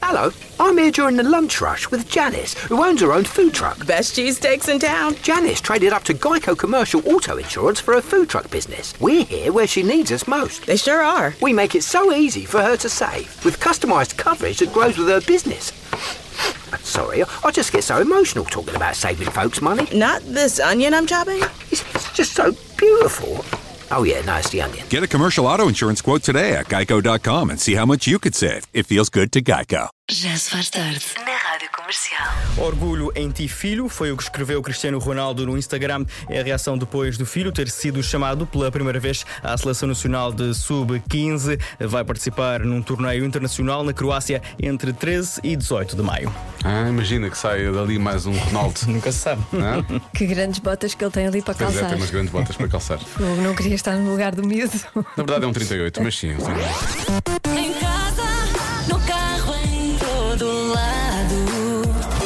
Hello, I'm here during the lunch rush with Janice, who owns her own food truck. Best cheesesteaks in town. Janice traded up to Geico Commercial Auto Insurance for her food truck business. We're here where she needs us most. They sure are. We make it so easy for her to save, with customised coverage that grows with her business. Sorry, I just get so emotional talking about saving folks money. Not this onion I'm chopping? It's just so beautiful. Oh yeah, no, it's the onion. Get a commercial auto insurance quote today at geico.com and see how much you could save. It feels good to Geico. Já se faz tarde na Rádio Comercial. Orgulho em ti, filho, foi o que escreveu Cristiano Ronaldo no Instagram. É a reação depois do filho ter sido chamado pela primeira vez à Seleção Nacional de Sub-15. Vai participar num torneio internacional na Croácia entre 13 e 18 de maio. Imagina que saia dali mais um Ronaldo. Nunca se sabe. Que grandes botas que ele tem ali para Pois calçar. é, tem umas grandes botas para calçar. Eu não queria estar no lugar do miúdo. Na verdade é um 38, mas sim. Em casa, no carro, em todo lado.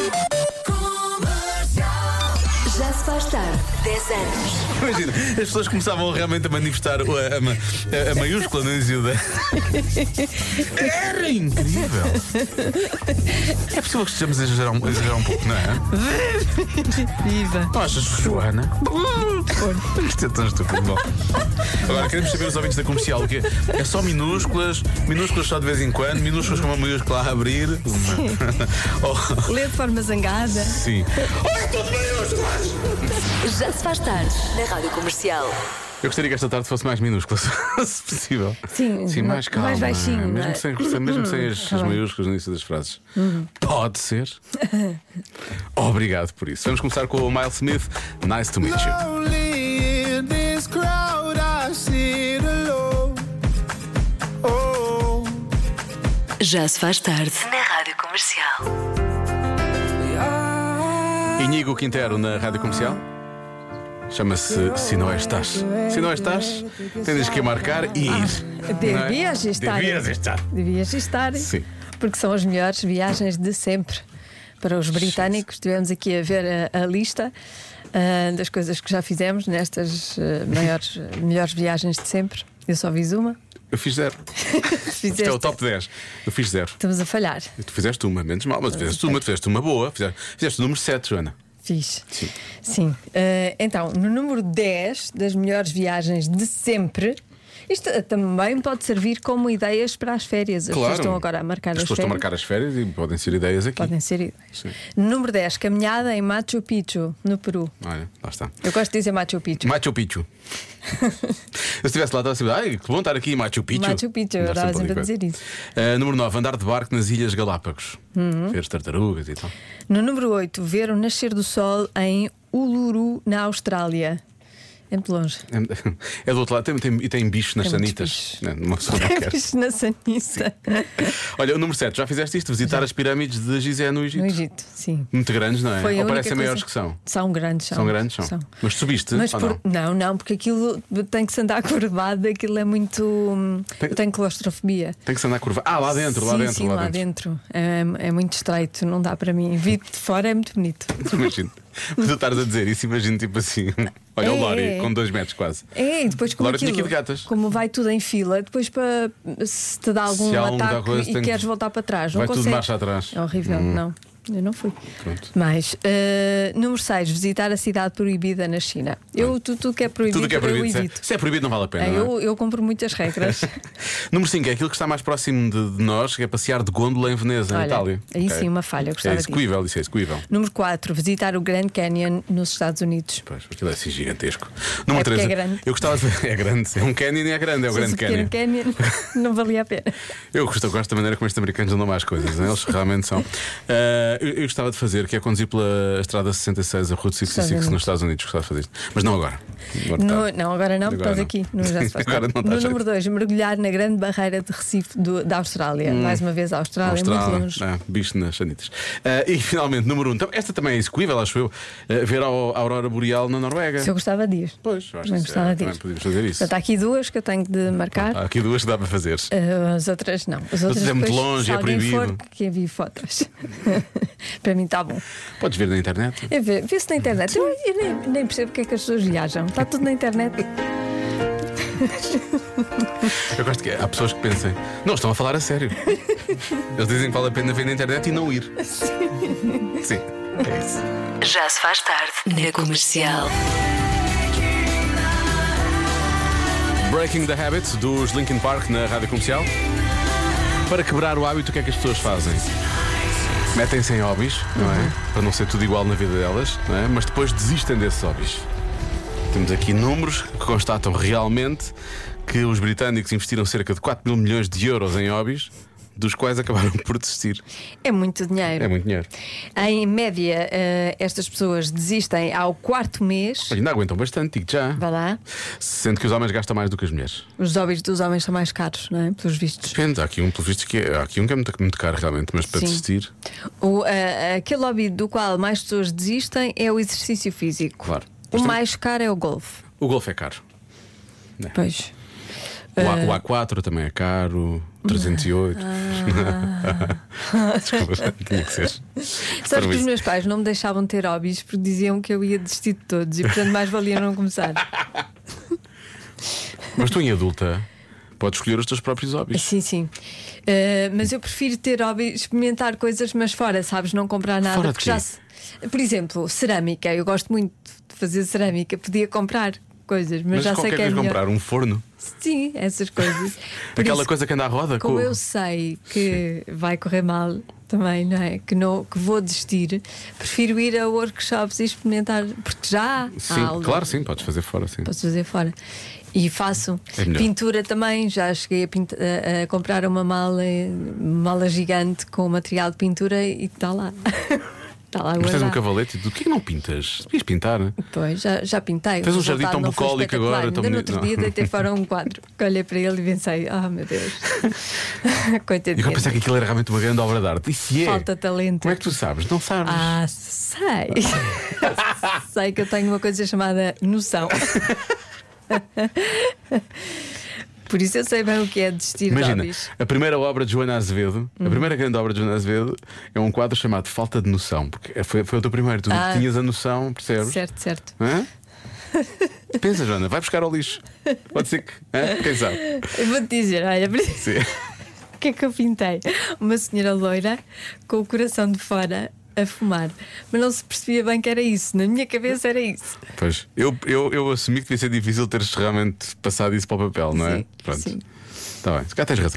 Comercial. Já se faz tarde, 10 anos. Imagina, as pessoas começavam realmente a manifestar a maiúscula no início da. Era incrível! É possível que estejamos a exagerar um pouco, não é? Viva! Não achas, Joana? Isto é tão estúpido. Bom. Agora queremos saber os ouvintes da Comercial o quê? É só minúsculas só de vez em quando, minúsculas com uma maiúscula a abrir. Lê de forma zangada. Sim. Olha, tudo maiúsculas! Já se faz tarde na Rádio Comercial. Eu gostaria que esta tarde fosse mais minúscula, se possível. Sim, mais calma. mais baixinho. Mesmo sem as maiúsculas no início das frases. Pode ser. Obrigado por isso. Vamos começar com o Miles Smith. Nice to meet you. Já se faz tarde na Rádio Comercial. Íñigo Quintero na Rádio Comercial. Chama-se Se Não Estás. Se não estás, tens que marcar e ir. Devias estar. Devias estar. Sim. Porque são as melhores viagens de sempre. Para os britânicos, tivemos aqui a ver a lista das coisas que já fizemos nestas melhores viagens de sempre. Eu só fiz uma. Eu fiz 0. Isto é o top 10. Eu fiz 0. Estamos a falhar. Tu fizeste uma, menos mal, mas tu fizeste uma boa. Fizeste o número 7, Joana. Fiz. Sim. Então, no número 10 das melhores viagens de sempre, isto também pode servir como ideias para as férias. As pessoas estão agora a marcar as férias. As pessoas estão a marcar as férias e podem ser ideias aqui. Podem ser ideias. Sim. Número 10, caminhada em Machu Picchu, no Peru. Olha, lá está. Eu gosto de dizer Machu Picchu. Machu Picchu. Se estivesse lá, estava assim, ai, que bom estar aqui em Machu Picchu. Machu Picchu, eu estava sempre a dizer isso. Número 9, andar de barco nas Ilhas Galápagos. Ver as tartarugas e tal. No número 8, ver o nascer do sol em Uluru, na Austrália. É muito longe. É do outro lado, e tem bichos nas sanitas. Uma pessoa não quer. Bichos na sanita. Olha, o número 7, já fizeste isto? Visitar as pirâmides de Gizé no Egito? No Egito, sim. Muito grandes, não é? Foi Ou parecem maiores que são? São grandes, são grandes, são. Mas subiste? Mas não, porque aquilo tem que se andar curvado, aquilo é muito. Eu tenho claustrofobia. Tem que se andar curvado. Lá dentro, sim, lá dentro. É muito estreito, não dá para mim. Vi de fora é muito bonito. Imagino. Tu estás a dizer isso, imagino tipo assim. Olha o Lori com 2 metros quase. E depois como Lori tinha aqui de gatas. Como vai tudo em fila, depois para se te dá algum ataque e queres voltar para trás, vai não tudo de marcha atrás. É horrível, não. Eu não fui. Pronto. Mas número 6, visitar a cidade proibida na China. Tudo que é proibido, tudo que é proibido, eu evito. Se é proibido não vale a pena. Eu compro muitas regras. Número 5 é aquilo que está mais próximo de nós, que é passear de gôndola em Veneza, em Itália. Aí sim, uma falha, eu gostava disso. Isso é execuível. Número 4, visitar o Grand Canyon nos Estados Unidos. Pois, aquilo é assim gigantesco. Número 3, é grande. Eu gostava de ver. É grande, é um canyon e é grande, é o Grand Canyon. Canyon não valia a pena. Eu gosto da maneira como estes americanos andam mais coisas, eles realmente são. Eu gostava de fazer, que é conduzir pela Estrada 66, a Route 66 nos Estados Unidos. Gostava de fazer isto. Mas não agora. Agora não, porque estás aqui. No número 2, mergulhar na grande barreira de Recife da Austrália. Mais uma vez, a Austrália é muito longe. Bicho nas sanitas. E finalmente, número 1. Então, esta também é execuível, acho eu. Ver a aurora boreal na Noruega. Se eu gostava de ir. Pois, eu acho que também podíamos fazer isso. Portanto, há aqui 2 que eu tenho de marcar. Há aqui 2 que dá para fazer. As outras não. As outras é muito longe, é proibido. For, que envie fotos. Para mim está bom. Podes ver na internet. Vê-se na internet. Eu nem percebo porque é que as pessoas viajam. Está tudo na internet. Eu gosto que há pessoas que pensem, não, estão a falar a sério. Eles dizem que vale a pena ver na internet e não ir. Sim, é isso. Já se faz tarde na Comercial. Breaking the Habit dos Linkin Park na Rádio Comercial. Para quebrar o hábito, o que é que as pessoas fazem? Metem-se em hobbies, não é? Para não ser tudo igual na vida delas, não é? Mas depois desistem desses hobbies. Temos aqui números que constatam realmente que os britânicos investiram cerca de 4 mil milhões de euros em hobbies, dos quais acabaram por desistir. É muito dinheiro. É muito dinheiro. Em média, estas pessoas desistem ao 4º mês. Ainda aguentam bastante, digo já. Vai lá. Sendo que os homens gastam mais do que as mulheres. Os hobbies dos homens são mais caros, não é? Pelos vistos. Depende, há aqui um pelo visto que é muito caro realmente, mas para Sim. desistir. Aquele hobby do qual mais pessoas desistem é o exercício físico. Claro. O mais caro é o golfe. O golfe é caro. Pois. O A4 também é caro. 308. Desculpa, tinha que ser. Sabes que os meus pais não me deixavam ter hobbies porque diziam que eu ia desistir de todos e portanto mais valia não começar. Mas tu, em adulta, podes escolher os teus próprios hobbies. Sim, sim. Mas eu prefiro ter hobbies, experimentar coisas, mas fora, sabes? Não comprar nada. Fora de Porque por exemplo, cerâmica. Eu gosto muito de fazer cerâmica. Podia comprar coisas, mas já sei que é melhor comprar um forno. Sim, essas coisas. Por Aquela isso, coisa que anda à roda. como eu sei que vai correr mal também, não é? Que vou desistir, prefiro ir a workshops e experimentar, porque já Sim, há algo. claro, sim, podes fazer fora, sim. Posso fazer fora. E faço É melhor. pintura também. Já cheguei a comprar uma mala gigante com material de pintura e está lá. Está lá Mas tens um guardado. cavalete e tu, porquê que não pintas? Devias pintar, né? Pois, já pintei. Tens O um jardim resultado tão não foi bucólico agora, espetacular. tão Ainda no bonito, outro dia não. deitei fora um quadro que olhei para ele e pensei: meu Deus, E coitadinho. eu pensei que aquilo era realmente uma grande obra de arte. E se é? Falta talento. Como é que tu sabes? Não sabes? Sei. Sei que eu tenho uma coisa chamada noção. Por isso eu sei bem o que é desistir de Imagina, hobbies. a primeira obra de Joana Azevedo, a primeira grande obra de Joana Azevedo é um quadro chamado Falta de Noção. Porque foi o teu primeiro, tu tinhas a noção, percebes? Certo. Hã? Pensa, Joana, vai buscar ao lixo. Pode ser que. Quem sabe? Eu vou-te dizer, olha, Sim. o que é que eu pintei? Uma senhora loira com o coração de fora a fumar. Mas não se percebia bem que era isso. Na minha cabeça era isso. Pois, eu assumi que devia ser difícil teres realmente passado isso para o papel, não é? Sim, Pronto. sim. Está bem, se cá tens razão.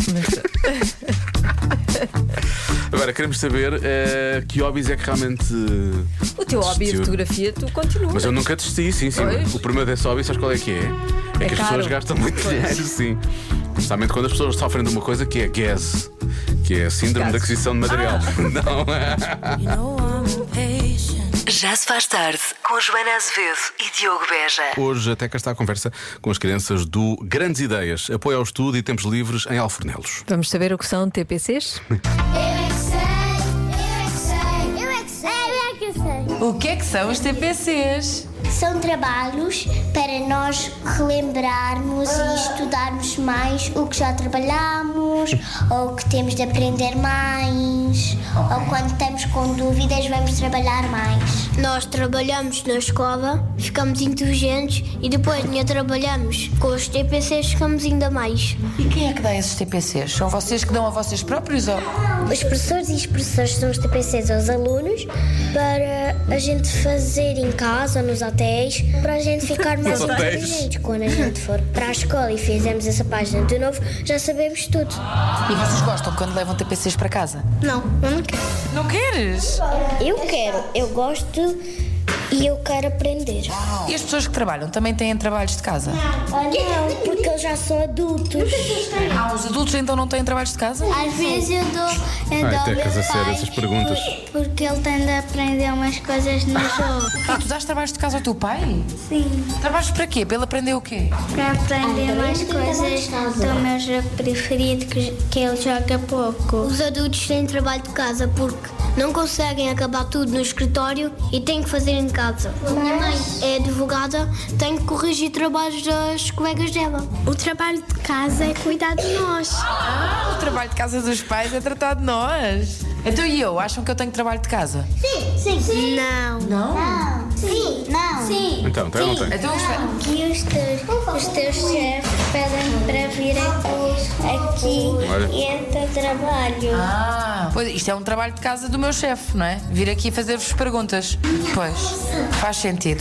Agora queremos saber que hobbies é que realmente. O teu hobby de desistiu. fotografia, tu continuas. Mas eu nunca desisti, sim. Pois. O primeiro desse hobby, sabes qual é que é? É que as caro. pessoas gastam muito Pois. dinheiro, sim. Especialmente quando as pessoas sofrem de uma coisa que é GAS, que é a síndrome de Gases. aquisição de material. Não é? Já se faz tarde com Joana Azevedo e Diogo Beja. Hoje até cá está a conversa com as crianças do Grandes Ideias, apoio ao estudo e tempos livres em Alfornelos. Vamos saber o que são TPCs? O que é que são os TPCs? São trabalhos para nós relembrarmos e estudarmos mais o que já trabalhamos, ou o que temos de aprender mais, ou quando estamos com dúvidas vamos trabalhar mais. Nós trabalhamos na escola, ficamos inteligentes e depois trabalhamos com os TPCs, ficamos ainda mais. E quem é que dá esses TPCs? São vocês que dão a vocês próprios ou... Os professores e os professores são os TPCs aos alunos para a gente fazer em casa, nos hotéis, para a gente ficar mais Nos hotéis? inteligentes. Quando a gente for para a escola e fizermos essa página de novo, já sabemos tudo. E vocês gostam quando levam TPCs para casa? Não, eu não quero. Não queres? Eu quero, eu gosto e eu quero aprender. E as pessoas que trabalham também têm trabalhos de casa? Não, porque eles já são adultos. Os adultos então não têm trabalhos de casa? Às vezes eu dou ao tecas meu a sério pai, essas perguntas. porque ele tem de aprender umas coisas no jogo. E tu dás trabalhos de casa ao teu pai? Sim, Trabalhos para quê? Para ele aprender o quê? para aprender mais coisas do meu jogo preferido que ele joga pouco. Os adultos têm trabalho de casa porque não conseguem acabar tudo no escritório e têm que fazer em casa. A minha mãe é advogada, tem que corrigir trabalhos das colegas dela. O trabalho de casa é cuidar de nós. O trabalho de casa dos pais é tratar de nós. Então e eu? Acham que eu tenho trabalho de casa? Sim. Não. Não? Sim. Não. Sim. Então, tem ou não tem? Então, espera. E os teus chefes pedem para vir aqui Olha. e é teu trabalho. Pois, isto é um trabalho de casa do meu chefe, não é? Vir aqui fazer-vos perguntas. Pois, faz sentido.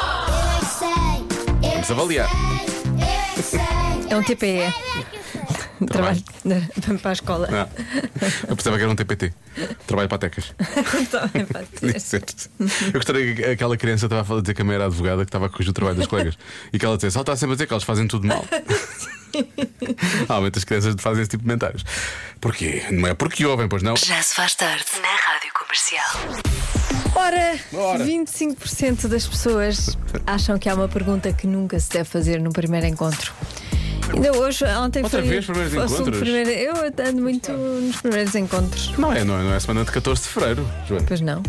Vamos avaliar. É um TPE. Trabalho para a escola. Não. Eu pensava que era um TPT. Trabalho para tecas. Também pode ser. Eu gostaria que aquela criança estava a dizer que a mãe era advogada, que estava a corrigir o trabalho das colegas. E que ela dissesse: ela está sempre a dizer que elas fazem tudo mal. Normalmente as crianças fazem esse tipo de comentários. Porquê? Não é porque ouvem, pois não? Já se faz tarde na Rádio Comercial. Ora, Ora. 25% das pessoas acham que há uma pergunta que nunca se deve fazer no primeiro encontro. Ainda hoje, ontem Outra foi. vez, primeiros fosse um encontros? eu ando muito nos primeiros encontros. Não é a semana de 14 de fevereiro, Joana. Pois não.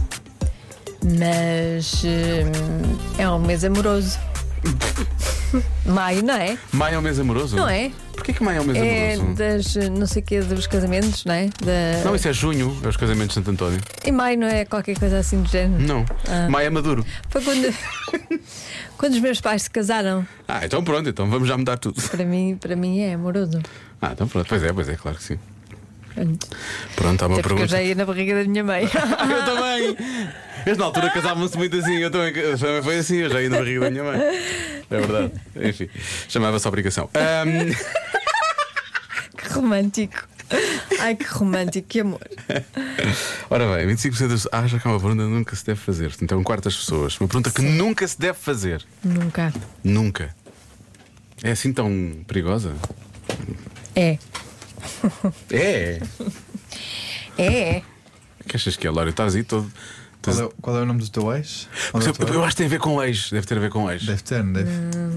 Mas é um mês amoroso. Maio, não é? Maio é um mês amoroso? Não é? Porquê que maio é um mês É amoroso? das não sei o que dos casamentos, não é? Não, isso é junho, é os casamentos de Santo António. Em maio não é qualquer coisa assim do género. Não, maio é maduro. Foi quando os meus pais se casaram. Então pronto, então vamos já mudar tudo. Para mim é amoroso. Então pronto, pois é, claro que sim. Pronto. Pronto, há uma Até porque eu pergunta. já ia na barriga da minha mãe. Eu também. Eles na altura casavam-se muito assim. Eu também foi assim, eu já ia na barriga da minha mãe. É verdade. Enfim, chamava-se obrigação. Que romântico. Ai, que romântico, que amor. Ora bem, 25% das pessoas acham que é uma pergunta que nunca se deve fazer. Então, um quarto das pessoas. Uma pergunta que nunca se deve fazer. Nunca. Nunca. É assim tão perigosa? É. É. É. O que achas que é, Lório? Estás aí todo. Qual é o nome do teu ex? Eu acho que tem a ver com ex. Deve ter a ver com ex. Deve ter, não deve?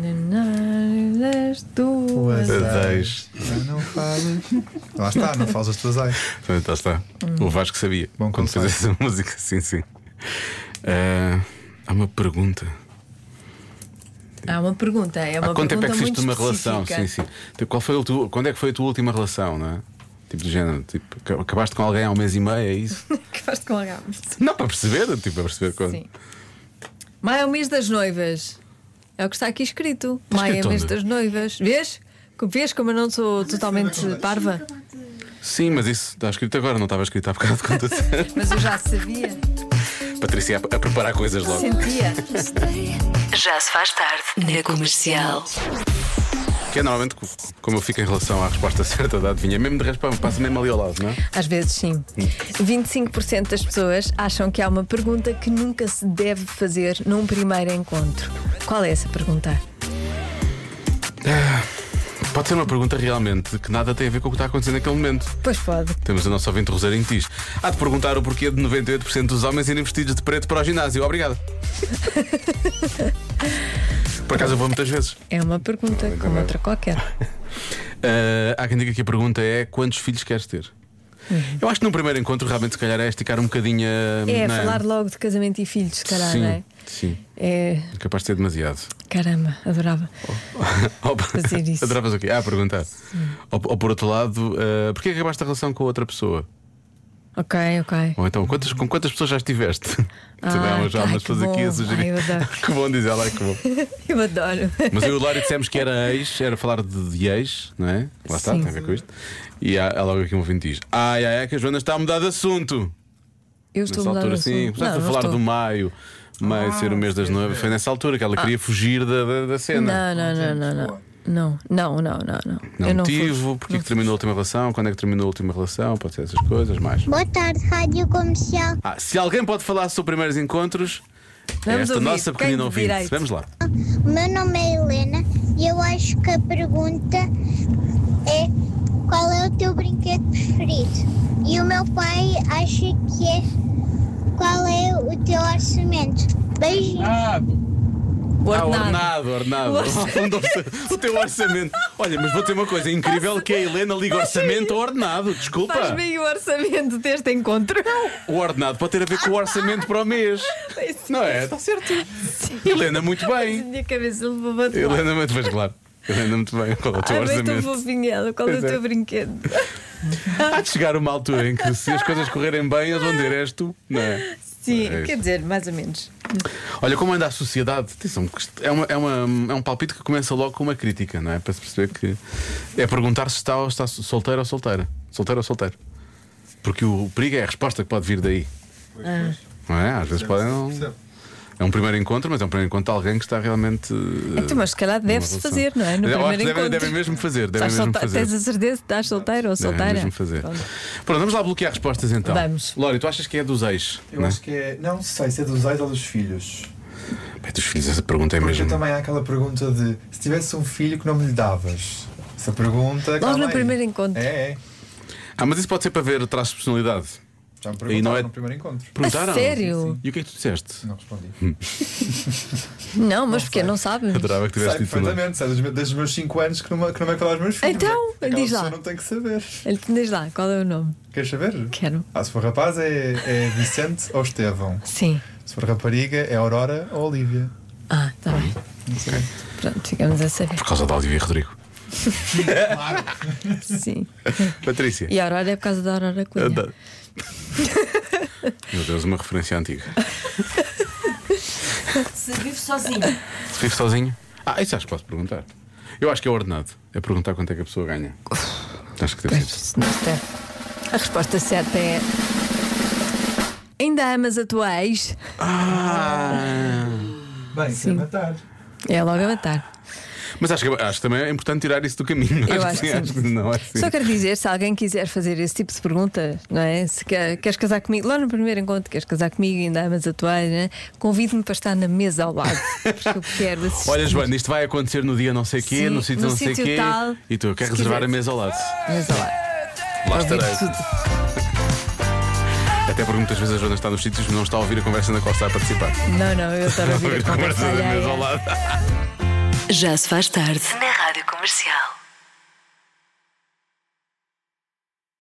Das duas. Ex. Não falas. Lá está, não falas as tuas ex. Lá está. O Vasco sabia. Bom quando fez essa música. Sim. Há uma pergunta. Há uma pergunta. É uma Há quanto tempo pergunta é que muito fizeste uma relação? específica. Sim. Quando é que foi a tua última relação, não é? Tipo do género, tipo, acabaste com alguém há um mês e meio, é isso? Acabaste com alguém. Não, para perceber, para perceber quando. Sim. Maio é o mês das noivas. É o que está aqui escrito. Maio é o mês das noivas. Vês? Vês como eu não sou totalmente parva? Sim, mas isso está escrito agora, não estava escrito há bocado de conta. Mas eu já sabia. Patrícia a preparar coisas logo. Sentia. Já se faz tarde na Comercial. Que é normalmente como eu fico em relação à resposta certa da adivinha. Mesmo de resposta, passa mesmo ali ao lado, não é? Às vezes sim. 25% das pessoas acham que há uma pergunta que nunca se deve fazer num primeiro encontro. Qual é essa pergunta? Pode ser uma pergunta realmente que nada tem a ver com o que está acontecendo naquele momento. Pois pode. Temos o nosso ouvinte Roseirinho que diz: há de perguntar o porquê de 98% dos homens irem vestidos de preto para o ginásio. Obrigado. Por acaso eu vou muitas vezes. É uma pergunta como outra qualquer. Há quem diga que a pergunta é: quantos filhos queres ter? Eu acho que num primeiro encontro realmente se calhar é esticar um bocadinho. É falar logo de casamento e filhos, se calhar, sim, não é? Sim. É. Capaz de ser demasiado. Caramba, adorava fazer isso. Adoravas o quê? Perguntar. Ou por outro lado, porquê acabaste a relação com a outra pessoa? Ok. Ou então, com quantas pessoas já estiveste? Já há umas pessoas aqui a sugerir. Eu adoro. Que bom dizer lá, que bom. Eu adoro. Mas eu e o Lório dissemos que era ex, era falar de ex, não é? Lá está, Sim. tem a ver com isto. E há logo aqui um ouvinte diz: que a Joana está a mudar de assunto. Eu estou Nessa a mudar altura, de sim, assunto. começaste a falar do maio ser o mês das noivas. Foi nessa altura que ela queria fugir da cena. Não. Não motivo, porque que terminou a última relação, quando é que terminou a última relação, pode ser essas coisas, mais. Boa tarde, Rádio Comercial. Se alguém pode falar sobre primeiros encontros, é Vamos esta ouvir. nossa pequenina Quem ouvinte. direito? Vamos lá. O meu nome é Helena e eu acho que a pergunta é: qual é o teu brinquedo preferido? E o meu pai acha que é: qual é o teu orçamento? Beijinhos. O ordenado. Ordenado. O teu orçamento. Olha, mas vou ter uma coisa incrível: que a Helena liga orçamento ao ordenado. Desculpa. Faz bem o orçamento deste encontro. O ordenado pode ter a ver com o orçamento para o mês. Não é? Está certo. Helena, muito A bem. minha cabeça levou a Helena, muito bem, claro. Helena, muito bem. Qual é o teu bem, orçamento? estou fofinha. Qual é o teu brinquedo? Há de chegar uma altura em que, se as coisas correrem bem, eles vão dizer: és tu, não é? Sim, É isso. quer dizer, mais ou menos. Olha como anda a sociedade. Atenção, é um palpite que começa logo com uma crítica, não é? Para se perceber que é perguntar se está solteiro ou solteira. Solteiro ou solteiro. Porque o perigo é a resposta que pode vir daí. Não é? Às vezes pode não. É um primeiro encontro, mas é um primeiro encontro de alguém que está realmente. Então, mas se calhar deve-se fazer, não é? No primeiro encontro. Devem mesmo fazer. Tens a certeza que estás solteiro ou solteira? Devem mesmo fazer. Pronto, vamos lá bloquear respostas então. Vamos. Lori, tu achas que é dos ex? Eu acho que é. Não sei se é dos ex ou dos filhos. Bem, dos filhos, essa pergunta é Porque mesmo. também há aquela pergunta de se tivesse um filho que não me lhe davas. Essa pergunta. Logo no primeiro encontro. É. Mas isso pode ser para ver traços de personalidade. Já me perguntaram no primeiro encontro. Perguntaram? A sério? E o que é que tu disseste? Não respondi. Não, mas porquê? Não sabes? Adorava que tivesse Sei dito não. perfeitamente, sei desde os meus 5 anos que não é para os meus filhos. Então, Aquela diz lá. pessoa não tem que saber. Diz lá, qual é o nome? Queres saber? Quero. Se for rapaz é Vicente ou Estevão. Sim. Se for rapariga é Aurora ou Olívia. Está bem. Pronto, ficamos a saber. Por causa da Olivia e Rodrigo. Claro. Sim. Patrícia. E a Aurora é por causa da Aurora Cunha. Meu Deus, uma referência antiga. Se vive sozinho. Se vive sozinho? Isso acho que posso perguntar. Eu acho que é ordenado. É perguntar quanto é que a pessoa ganha. Acho que deve ser. A resposta certa é: ainda amas a tua ex? Bem, quer matar. É logo a matar. Mas acho que também é importante tirar isso do caminho. Eu acho que sim. Não é assim. Só quero dizer, se alguém quiser fazer esse tipo de pergunta, não é? Se queres casar comigo, lá no primeiro encontro, queres casar comigo e ainda amas a tua ex, não é? Convido-me para estar na mesa ao lado, porque eu quero assistir. Olha, Joana, isto vai acontecer no dia não sei quê, Sim, no sítio no não sei sítio quê. tal. E tu, quer Se reservar quiser. a mesa ao lado. Mesa ao lado. Lá Ouvir estarei. tudo. Até porque muitas vezes a Joana está nos sítios e não está a ouvir a conversa na qual está a participar. Não, eu estava a ouvir a conversa da mesa ao alheia. lado. Já se faz tarde.